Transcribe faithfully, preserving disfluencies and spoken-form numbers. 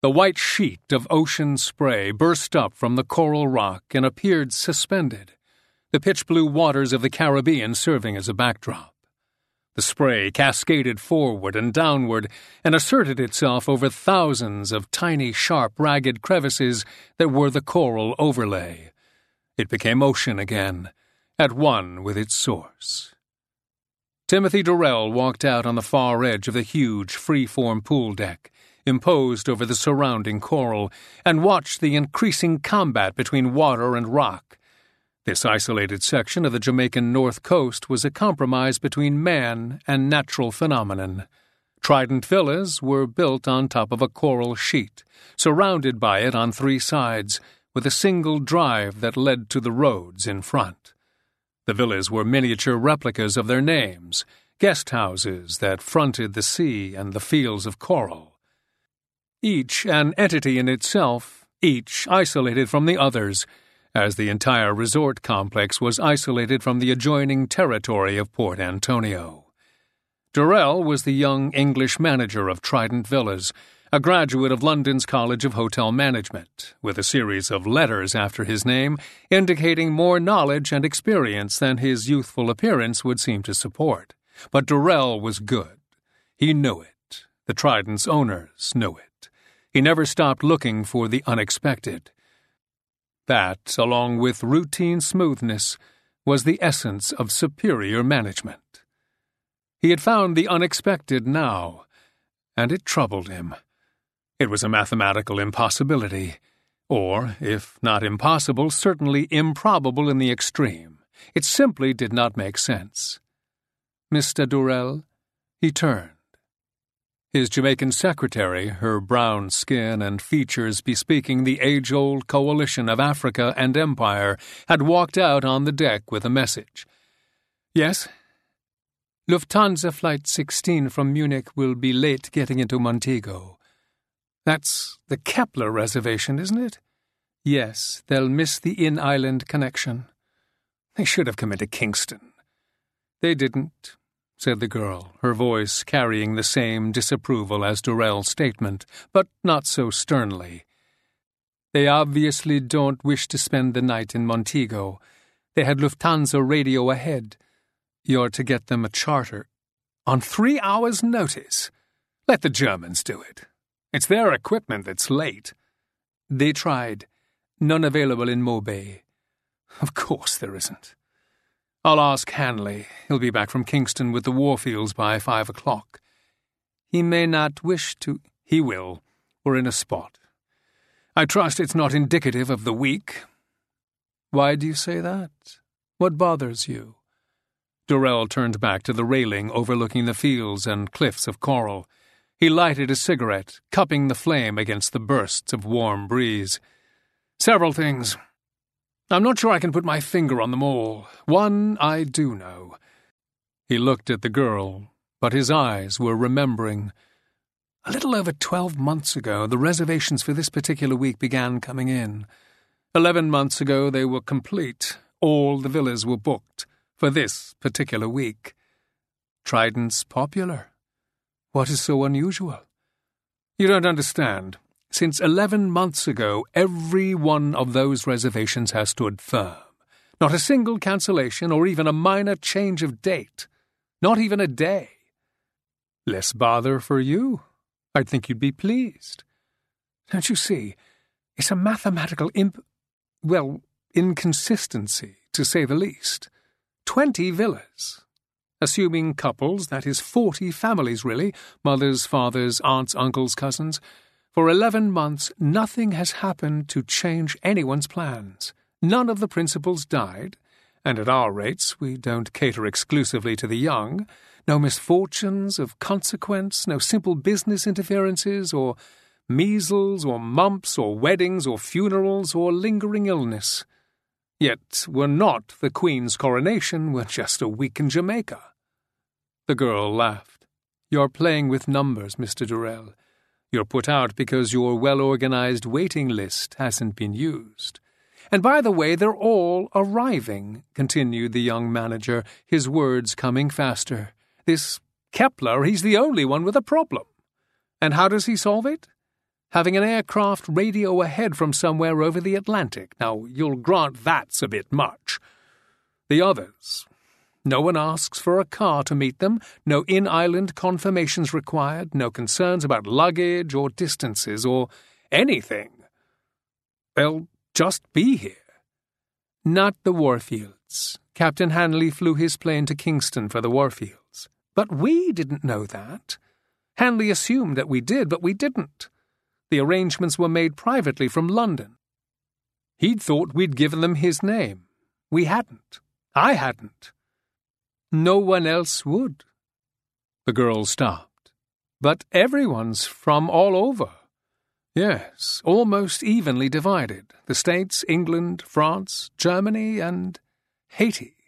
The white sheet of ocean spray burst up from the coral rock and appeared suspended, the pitch-blue waters of the Caribbean serving as a backdrop. The spray cascaded forward and downward and asserted itself over thousands of tiny, sharp, ragged crevices that were the coral overlay. It became ocean again, at one with its source. Timothy Durrell walked out on the far edge of the huge, free-form pool deck, imposed over the surrounding coral, and watched the increasing combat between water and rock. This isolated section of the Jamaican north coast was a compromise between man and natural phenomenon. Trident villas were built on top of a coral sheet, surrounded by it on three sides, with a single drive that led to the roads in front. The villas were miniature replicas of their names, guest houses that fronted the sea and the fields of coral. Each an entity in itself, each isolated from the others, as the entire resort complex was isolated from the adjoining territory of Port Antonio. Durrell was the young English manager of Trident Villas, a graduate of London's College of Hotel Management, with a series of letters after his name indicating more knowledge and experience than his youthful appearance would seem to support. But Durrell was good. He knew it. The Trident's owners knew it. He never stopped looking for the unexpected. That, along with routine smoothness, was the essence of superior management. He had found the unexpected now, and it troubled him. It was a mathematical impossibility, or, if not impossible, certainly improbable in the extreme. It simply did not make sense. Mister Durrell, he turned. His Jamaican secretary, her brown skin and features bespeaking the age-old coalition of Africa and Empire, had walked out on the deck with a message. "Yes? Lufthansa Flight sixteen from Munich will be late getting into Montego. That's the Kepler reservation, isn't it? Yes, they'll miss the in-island connection. They should have come into Kingston. They didn't," said the girl, her voice carrying the same disapproval as Durrell's statement, but not so sternly. "They obviously don't wish to spend the night in Montego. They had Lufthansa radio ahead. You're to get them a charter. On three hours' notice. Let the Germans do it. It's their equipment that's late. They tried. None available in Mobay. Of course there isn't. I'll ask Hanley. He'll be back from Kingston with the Warfields by five o'clock. He may not wish to... He will. We're in a spot. I trust it's not indicative of the week." "Why do you say that? What bothers you?" Durrell turned back to the railing overlooking the fields and cliffs of coral. He lighted a cigarette, cupping the flame against the bursts of warm breeze. "Several things. I'm not sure I can put my finger on them all. One I do know." He looked at the girl, but his eyes were remembering. A little over twelve months ago, the reservations for this particular week began coming in. Eleven months ago, they were complete. All the villas were booked for this particular week. Trident's popular. What is so unusual? You don't understand. Since eleven months ago, every one of those reservations has stood firm. Not a single cancellation or even a minor change of date. Not even a day. Less bother for you. I'd think you'd be pleased. Don't you see? It's a mathematical imp... well, inconsistency, to say the least. Twenty villas. Assuming couples, that is forty families, really. Mothers, fathers, aunts, uncles, cousins... For eleven months, nothing has happened to change anyone's plans. None of the principals died, and at our rates we don't cater exclusively to the young. No misfortunes of consequence, no simple business interferences, or measles, or mumps, or weddings, or funerals, or lingering illness. Yet we're not the Queen's coronation, we're just a week in Jamaica." The girl laughed. "You're playing with numbers, Mister Durrell. You're put out because your well-organized waiting list hasn't been used. And by the way, they're all arriving," continued the young manager, his words coming faster. "This Kepler, he's the only one with a problem. And how does he solve it? having an aircraft radio ahead from somewhere over the Atlantic. Now, you'll grant that's a bit much. The others, no one asks for a car to meet them, no in-island confirmations required, no concerns about luggage or distances or anything. They'll just be here. Not the Warfields. Captain Hanley flew his plane to Kingston for the Warfields. But we didn't know that. Hanley assumed that we did, but we didn't. The arrangements were made privately from London. He'd thought we'd given them his name. We hadn't. I hadn't. No one else would. The girl stopped. But everyone's from all over. Yes, almost evenly divided. The States, England, France, Germany, and Haiti.